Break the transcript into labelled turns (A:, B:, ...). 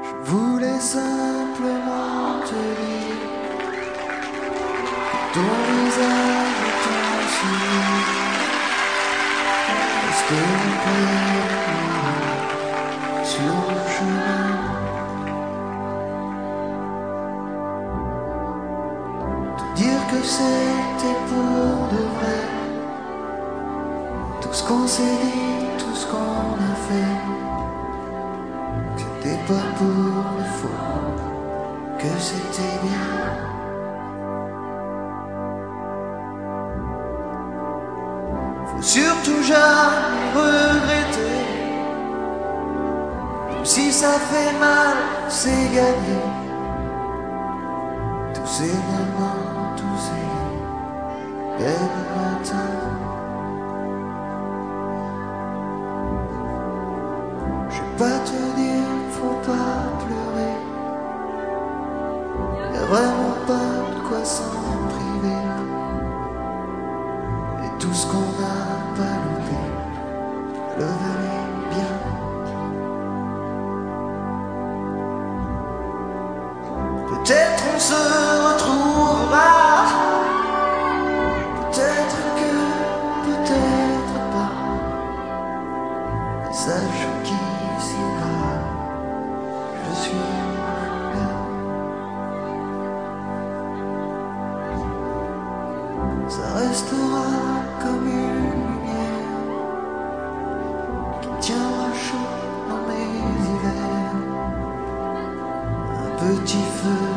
A: Je voulais simplement te dire ton visage et ton sourire restaient près sur le chemin. Te dire que c'était pour de vrai, tout ce qu'on s'est dit, tout ce qu'on a fait, que c'était pas pour le faux, que c'était bien. Faut surtout jamais regretter, même si ça fait mal, c'est gagné. Tous ces moments, tous ces belles matins. Je vais pas te dire, faut pas pleurer, y'a vraiment pas de quoi s'en priver. Et tout ce qu'on n'a pas loupé le valait bien. Peut-être on se retrouvera, peut-être que, peut-être pas. Et sache qu'ici là, je suis là. Ça restera comme une lumière qui tiendra chaud dans mes hivers. Un petit feu